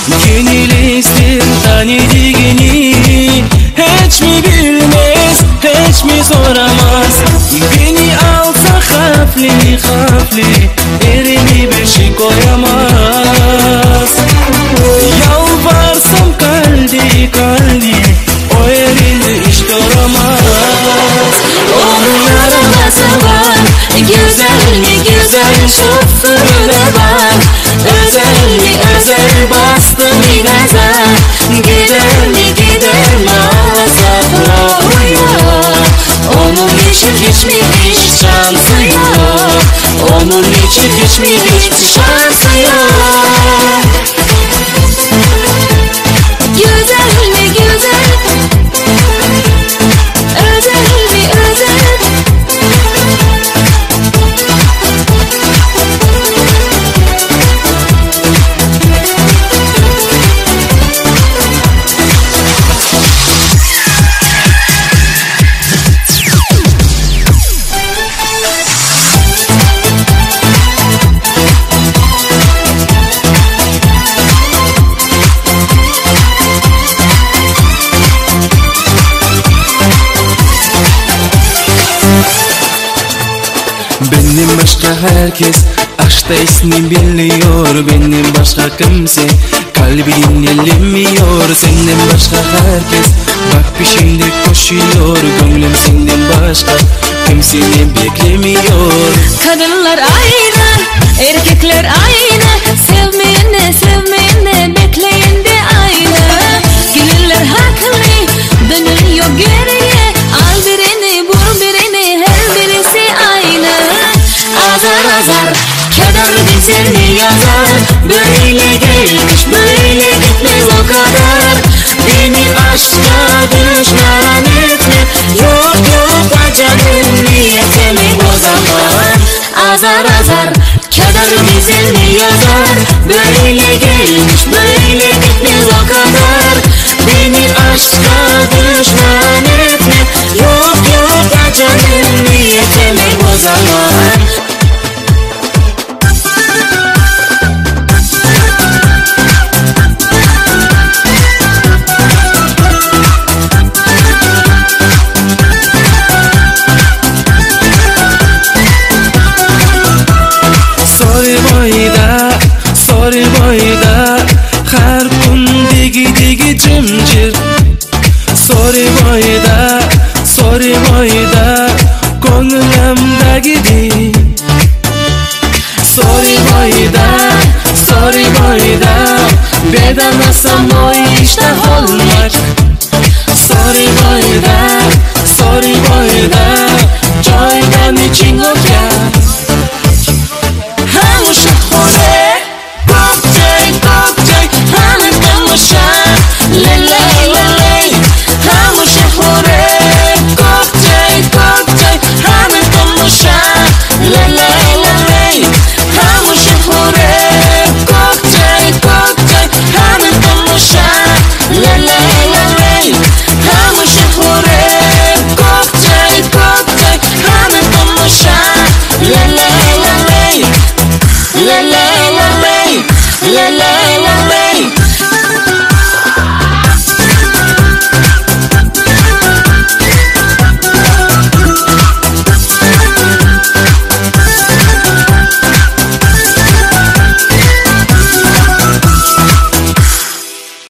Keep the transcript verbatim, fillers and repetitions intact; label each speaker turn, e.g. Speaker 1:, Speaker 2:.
Speaker 1: Yenilistir tanıdığını, hiç mi bilmez, hiç mi soramaz. Beni alsa hafli hafli, elini beşi koyamaz. Yalvarsam kaldi kaldi, o elini hiç duramaz.
Speaker 2: Onun arabası var, güzel mi güzel, şoförüne bak. Özel mi özel, bastı mı gaza, gider mi gider masrafla uyar. Onun için hiç mi hiç şansı yok, onun için hiç mi hiç şansı yok. Güzel mi güzel, özel mi özel.
Speaker 1: Benim başka herkes aşkta ismini biliyor. Benim başka kimse kalbi dinlemiyor. Senden başka herkes bak peşinde koşuyor. Gönlüm senden başka kimseni beklemiyor.
Speaker 2: Kadınlar aynı, erkekler aynı. Sevmeyene sevmeyene bekleyen de aynı. Gelirler haklı, dönüyor geriye. Al birini vur birini, her birisi aynı. Azar azar, keder bizleri yazar. Böyle gelmiş böyle gitmez o kadar. Beni aşka düşman etme. Yok yok canım, niyetimi o zaman. Azar azar, keder bizleri yazar. Böyle gelmiş böyle gitmez o kadar. Beni aşka düşman etme. Yok yok canım, niyetimi o zaman.
Speaker 1: Sorry boyda har kun digi digi cimcir. Sorry boyda, sorry boyda ko'nglimdagidi. Sorry boyda, sorry boyda bedamasam